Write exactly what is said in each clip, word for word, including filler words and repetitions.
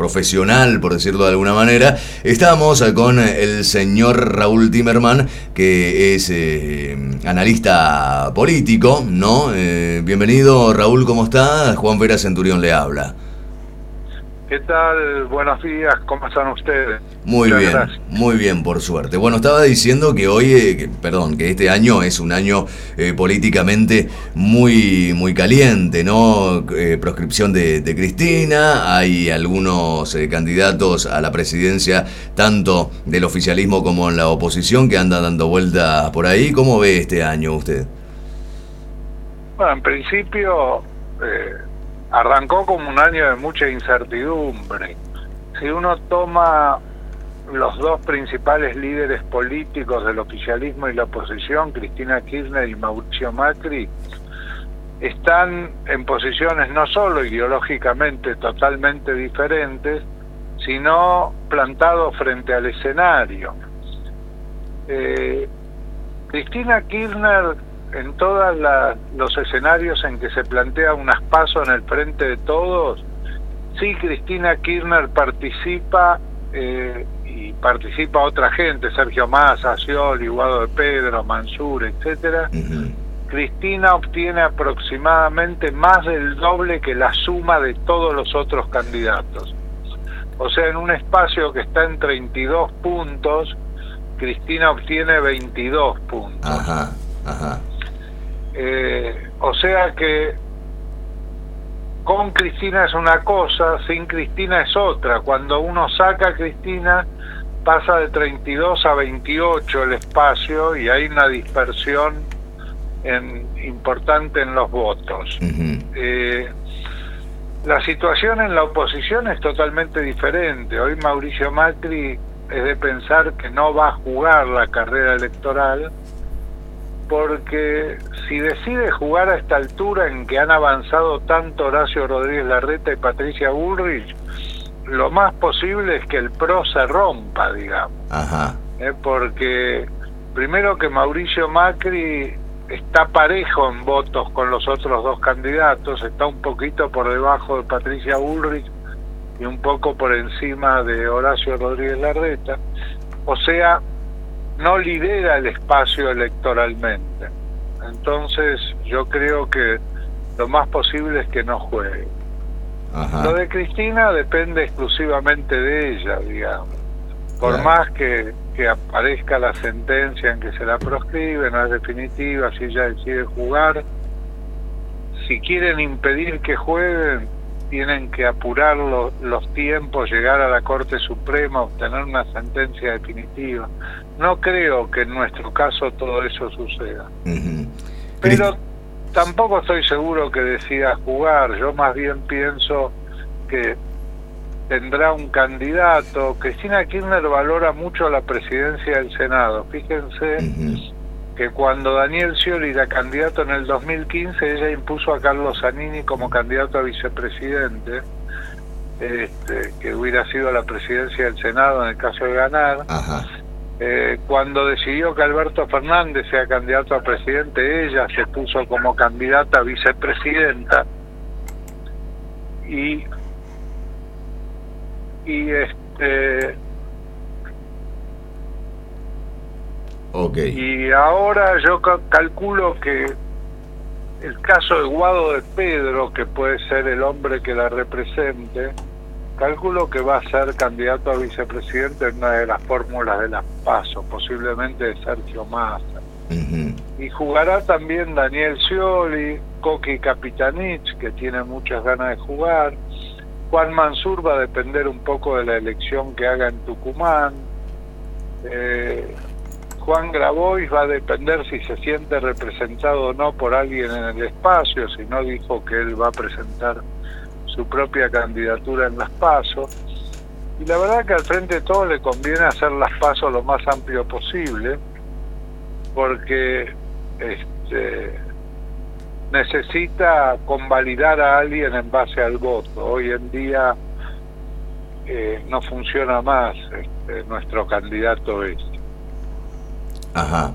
profesional, por decirlo de alguna manera. Estamos con el señor Raúl Timerman, que es eh, analista político, ¿no? Eh, bienvenido, Raúl, ¿cómo está? Juan Vera Centurión le habla. ¿Qué tal? Buenos días, ¿cómo están ustedes? Muy Muchas bien, gracias. muy bien, por suerte. Bueno, estaba diciendo que hoy, eh, que, perdón, que este año es un año eh, políticamente muy muy caliente, ¿no? Eh, proscripción de, de Cristina, hay algunos eh, candidatos a la presidencia, tanto del oficialismo como en la oposición, que andan dando vueltas por ahí. ¿Cómo ve este año usted? Bueno, en principio eh, arrancó como un año de mucha incertidumbre. Si uno toma los dos principales líderes políticos del oficialismo y la oposición, Cristina Kirchner y Mauricio Macri, están en posiciones no solo ideológicamente totalmente diferentes, sino plantados frente al escenario. Eh, Cristina Kirchner, en todos los escenarios en que se plantea un aspaso en el frente de todos, sí, Cristina Kirchner participa eh, y participa otra gente, Sergio Massa, Scioli, Guado de Pedro, Mansur, etcétera. Uh-huh. Cristina obtiene aproximadamente más del doble que la suma de todos los otros candidatos. O sea, en un espacio que está en treinta y dos puntos, Cristina obtiene veintidós puntos. Ajá, ajá. Eh, o sea que con Cristina es una cosa, sin Cristina es otra. Cuando uno saca a Cristina, pasa de treinta y dos a veintiocho el espacio y hay una dispersión en, importante en los votos. Uh-huh. Eh, la situación en la oposición es totalmente diferente. Hoy Mauricio Macri es de pensar que no va a jugar la carrera electoral, porque si decide jugar a esta altura en que han avanzado tanto Horacio Rodríguez Larreta y Patricia Bullrich, lo más posible es que el P R O se rompa, digamos. Ajá. ¿Eh? Porque primero que Mauricio Macri está parejo en votos con los otros dos candidatos, está un poquito por debajo de Patricia Bullrich y un poco por encima de Horacio Rodríguez Larreta. O sea, no lidera el espacio electoralmente. Entonces yo creo que lo más posible es que no juegue. Ajá. Lo de Cristina depende exclusivamente de ella, digamos. Por claro. más que, que aparezca la sentencia en que se la proscribe, no es definitiva, si ella decide jugar, si quieren impedir que jueguen, tienen que apurar lo, los tiempos, llegar a la Corte Suprema, obtener una sentencia definitiva. No creo que en nuestro caso todo eso suceda. Uh-huh. Pero tampoco estoy seguro que decida jugar. Yo más bien pienso que tendrá un candidato. Cristina Kirchner valora mucho la presidencia del Senado. Fíjense uh-huh. que cuando Daniel Scioli era candidato en el dos mil quince, ella impuso a Carlos Zanini como candidato a vicepresidente, este, que hubiera sido la presidencia del Senado en el caso de ganar. Ajá. Eh, cuando decidió que Alberto Fernández sea candidato a presidente, ella se puso como candidata a vicepresidenta. Y, y este... Okay. Y ahora yo calculo que el caso de Guado de Pedro, que puede ser el hombre que la represente, calculo que va a ser candidato a vicepresidente en una de las fórmulas de las PASO, posiblemente de Sergio Massa. Uh-huh. Y jugará también Daniel Scioli, Coqui Capitanich, que tiene muchas ganas de jugar. Juan Mansur va a depender un poco de la elección que haga en Tucumán. Eh, Juan Grabois va a depender si se siente representado o no por alguien en el espacio, si no dijo que él va a presentar su propia candidatura en las PASO. Y la verdad que al Frente de Todos le conviene hacer las PASO lo más amplio posible, porque este, necesita convalidar a alguien en base al voto. Hoy en día eh, no funciona más este, nuestro candidato este. Ajá.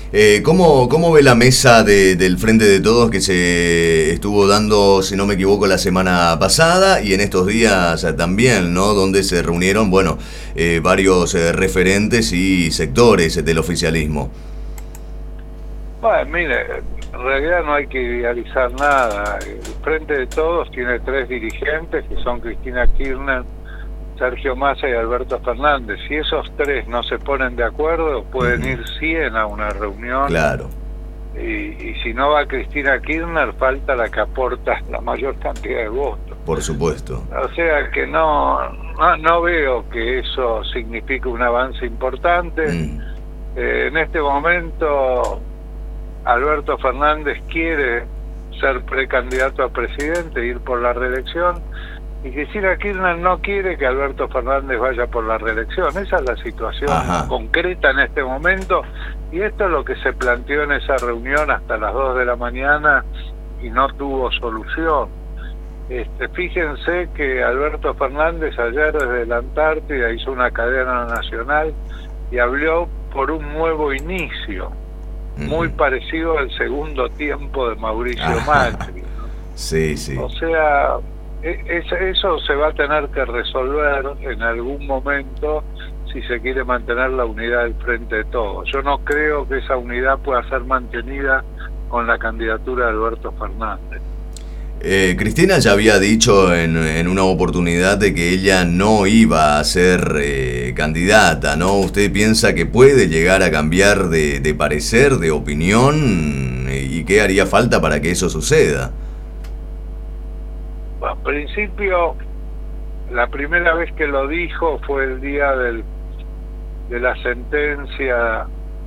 Eh, ¿cómo, ¿Cómo ve la mesa de, del Frente de Todos que se estuvo dando, si no me equivoco, la semana pasada y en estos días también, ¿no? Donde se reunieron, bueno, eh, varios eh, referentes y sectores del oficialismo. Bueno, mire, en realidad no hay que idealizar nada. El Frente de Todos tiene tres dirigentes, que son Cristina Kirchner, Sergio Massa y Alberto Fernández. Si esos tres no se ponen de acuerdo, pueden uh-huh. ir cien a una reunión. Claro. Y, y si no va Cristina Kirchner, falta la que aporta la mayor cantidad de votos. Por supuesto. O sea que no, no, no veo que eso signifique un avance importante. Mm. Eh, en este momento, Alberto Fernández quiere ser precandidato a presidente, ir por la reelección. Y Cristina Kirchner no quiere que Alberto Fernández vaya por la reelección. Esa es la situación Ajá. concreta en este momento. Y esto es lo que se planteó en esa reunión hasta las dos de la mañana y no tuvo solución. Este, fíjense que Alberto Fernández ayer desde la Antártida hizo una cadena nacional y habló por un nuevo inicio, uh-huh. muy parecido al segundo tiempo de Mauricio Macri, ¿no? Sí, sí. O sea... eso se va a tener que resolver en algún momento si se quiere mantener la unidad del Frente de Todos. Yo no creo que esa unidad pueda ser mantenida con la candidatura de Alberto Fernández. Eh, Cristina ya había dicho en, en una oportunidad de que ella no iba a ser eh, candidata, ¿no? ¿Usted piensa que puede llegar a cambiar de, de parecer, de opinión? ¿Y qué haría falta para que eso suceda? Al principio, la primera vez que lo dijo fue el día del, de la sentencia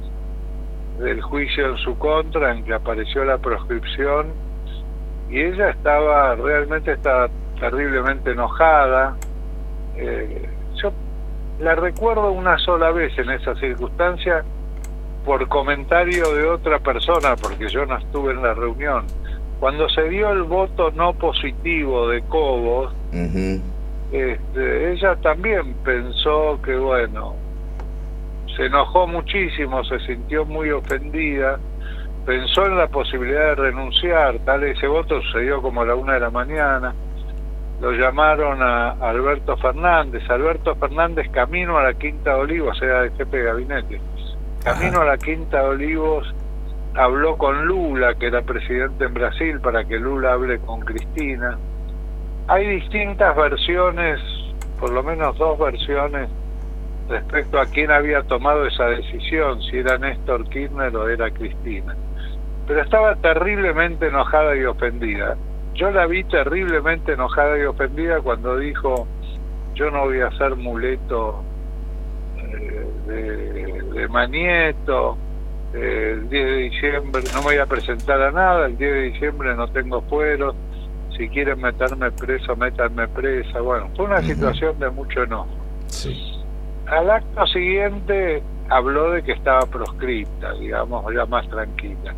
del juicio en su contra, en que apareció la proscripción, y ella estaba, realmente estaba terriblemente enojada. Eh, yo la recuerdo una sola vez en esa circunstancia por comentario de otra persona, porque yo no estuve en la reunión. Cuando se dio el voto no positivo de Cobos, uh-huh. este, ella también pensó que, bueno, se enojó muchísimo, se sintió muy ofendida, pensó en la posibilidad de renunciar. Tal ese voto sucedió como a la una de la mañana. Lo llamaron a Alberto Fernández. Alberto Fernández, camino a la Quinta de Olivos, era el jefe de gabinete. Camino uh-huh. a la Quinta de Olivos, habló con Lula, que era presidente en Brasil, para que Lula hable con Cristina. Hay distintas versiones, por lo menos dos versiones, respecto a quién había tomado esa decisión, si era Néstor Kirchner o era Cristina. Pero estaba terriblemente enojada y ofendida. Yo la vi terriblemente enojada y ofendida cuando dijo: yo no voy a ser muleto eh, de, de Manieto, eh, el diez de diciembre no me voy a presentar a nada, el diez de diciembre no tengo fueros, si quieren meterme preso, métanme presa. Bueno, fue una uh-huh. situación de mucho enojo. Sí. Al acto siguiente habló de que estaba proscripta, digamos, ya más tranquila.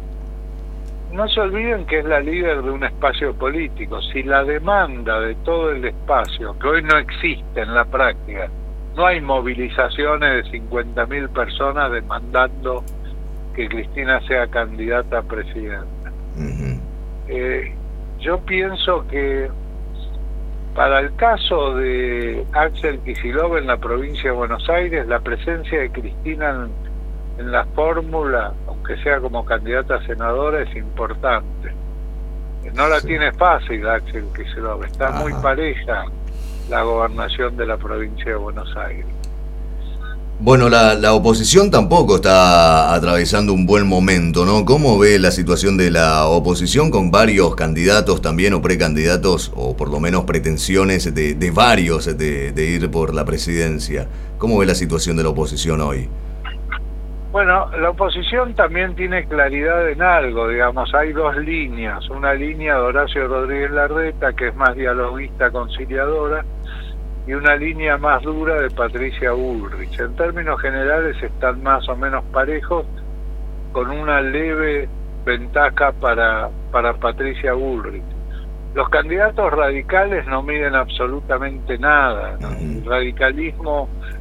No se olviden que es la líder de un espacio político. Si la demanda de todo el espacio, que hoy no existe en la práctica, no hay movilizaciones de cincuenta mil personas demandando que Cristina sea candidata a presidenta. Uh-huh. Eh, yo pienso que para el caso de Axel Kicillof en la provincia de Buenos Aires, la presencia de Cristina en, en la fórmula, aunque sea como candidata a senadora, es importante. No la sí. tiene fácil Axel Kicillof, está Ajá. muy pareja la gobernación de la provincia de Buenos Aires. Bueno, la, la oposición tampoco está atravesando un buen momento, ¿no? ¿Cómo ve la situación de la oposición con varios candidatos también o precandidatos, o por lo menos pretensiones de, de varios de, de ir por la presidencia? ¿Cómo ve la situación de la oposición hoy? Bueno, la oposición también tiene claridad en algo, digamos, hay dos líneas. Una línea de Horacio Rodríguez Larreta, que es más dialoguista, conciliadora, y una línea más dura de Patricia Bullrich. En términos generales están más o menos parejos, con una leve ventaja para, para Patricia Bullrich. Los candidatos radicales no miden absolutamente nada, ¿no? El radicalismo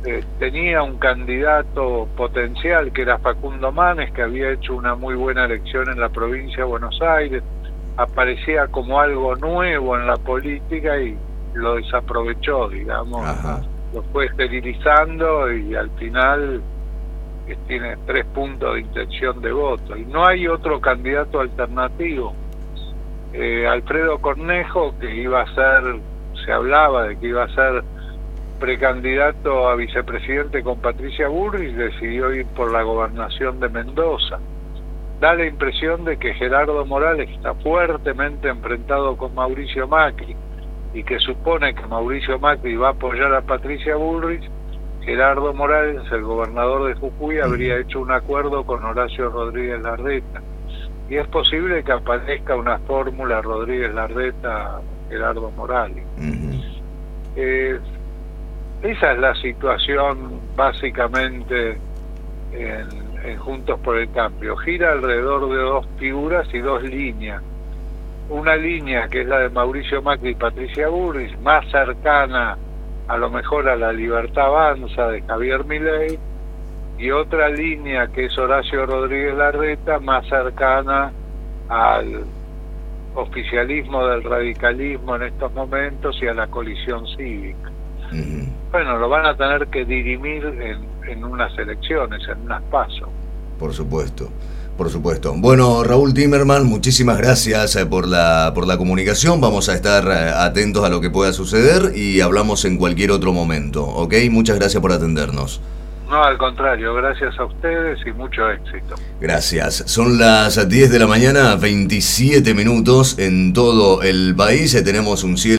eh, tenía un candidato potencial que era Facundo Manes, que había hecho una muy buena elección en la provincia de Buenos Aires, aparecía como algo nuevo en la política y lo desaprovechó, digamos. Ajá. Lo fue esterilizando y al final eh, tiene tres puntos de intención de voto. Y no hay otro candidato alternativo. Eh, Alfredo Cornejo, que iba a ser, se hablaba de que iba a ser precandidato a vicepresidente con Patricia Bullrich, decidió ir por la gobernación de Mendoza. Da la impresión de que Gerardo Morales está fuertemente enfrentado con Mauricio Macri y que supone que Mauricio Macri va a apoyar a Patricia Bullrich. Gerardo Morales, el gobernador de Jujuy, habría hecho un acuerdo con Horacio Rodríguez Larreta. Y es posible que aparezca una fórmula Rodríguez Larreta-Gerardo Morales. Uh-huh. eh, esa es la situación básicamente en, en Juntos por el Cambio. Gira alrededor de dos figuras y dos líneas. Una línea que es la de Mauricio Macri y Patricia Bullrich, más cercana a lo mejor a la Libertad Avanza de Javier Milei, y otra línea que es Horacio Rodríguez Larreta, más cercana al oficialismo del radicalismo en estos momentos y a la coalición cívica. Uh-huh. Bueno, lo van a tener que dirimir en, en unas elecciones, en unas PASO. Por supuesto. Por supuesto. Bueno, Raúl Timerman, muchísimas gracias por la por la comunicación. Vamos a estar atentos a lo que pueda suceder y hablamos en cualquier otro momento, ¿ok? Muchas gracias por atendernos. No, al contrario, gracias a ustedes y mucho éxito. Gracias. Son las diez de la mañana, veintisiete minutos en todo el país. Tenemos un cielo